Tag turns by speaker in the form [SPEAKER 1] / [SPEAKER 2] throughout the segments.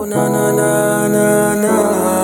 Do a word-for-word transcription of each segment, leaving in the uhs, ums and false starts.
[SPEAKER 1] Oh na na na na na.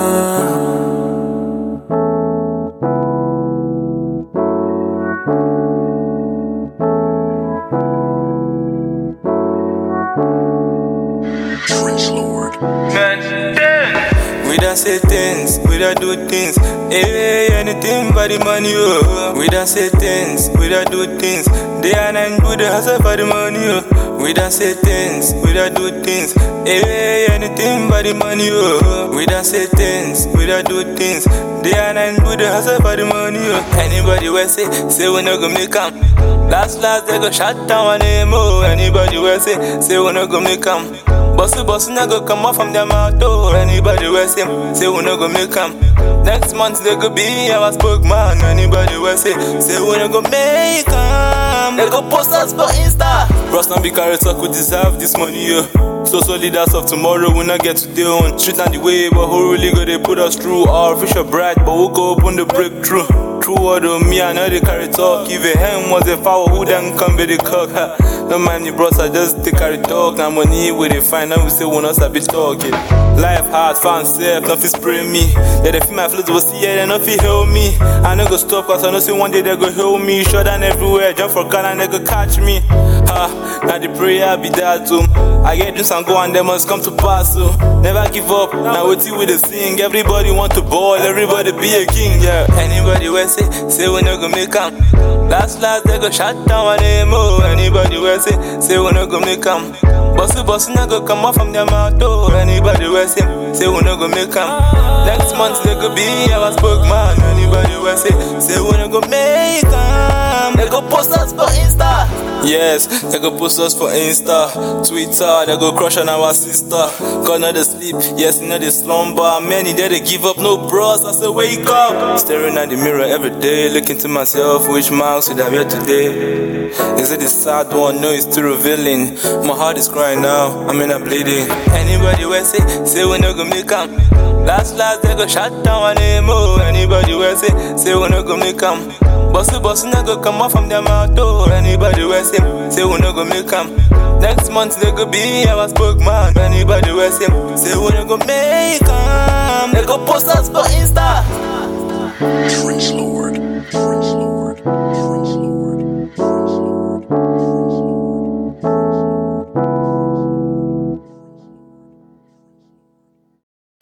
[SPEAKER 1] We done say things, we done do things. Hey, anything for the money, oh. We done say things, we done do things. Day and night do the hustle for the money, oh. We done say things, we done do things. Hey, anything for the money, oh. We done say things, we done do things. Day and night do the hustle for the money, oh. Anybody will say, say we not gonna make 'em. Last last they go shut down my name, oh. Anybody will say, say we not gonna make 'em. Bossy bossy na go come out from their mouth, oh. Anybody will say, say we no go make 'em. Next month they go be our spokesman. Anybody will say, say we no go make 'em. They go post us for Insta. Bros not be carry talk, we deserve this money, yo. So so leaders of tomorrow we not get today on. Street not the way, but who really go they put us through? Our future bright, but we go open the breakthrough. True word of me, I know they carry talk. If a hen was a foul, who then come be the cock? Ha. Don't mind the bros, I just take carry talk. Now money where they find out, we say we not be talking. Life hard, fan safe, nothing spray me. Yeah, they feel my flows will see, yeah, they nothing help me. I no go stop, cause I know say one day they go help me. Shut down everywhere, jump for gun and they go catch me. Ha, now the prayer be that too. I get this and go and they must come to pass, so never give up, now what you with the sing. Everybody want to ball, everybody be a king, yeah. Anybody will say, say we no go make 'em. Last last they go shut down my name, oh. Anybody will say, say we no go make 'em. Bossy bossy na go come out from their mouth, oh. Anybody will say, say we no go make 'em. Next month they go be our spokesman. Anybody will say, say we no go make 'em. They go post us for Insta. Yes, they go post us for Insta, Twitter, they go crush on our sister. God not they sleep, yes, not they slumber. Many there they give up, no bros, I say wake up. Staring at the mirror every day, looking to myself, which marks should I wear today? Is it the sad one? No, it's too revealing. My heart is crying now, I mean I'm bleeding. Anybody will say, say we no go make 'em. Last last they go shut down my name, oh. Anybody will say, say we no go make 'em. Bossy bossy na go come out from their mouth, oh. Anybody will say, say we no go make 'em. Next month they go be our spokesman. Anybody will say, say we no go make 'em. They go post us for Insta.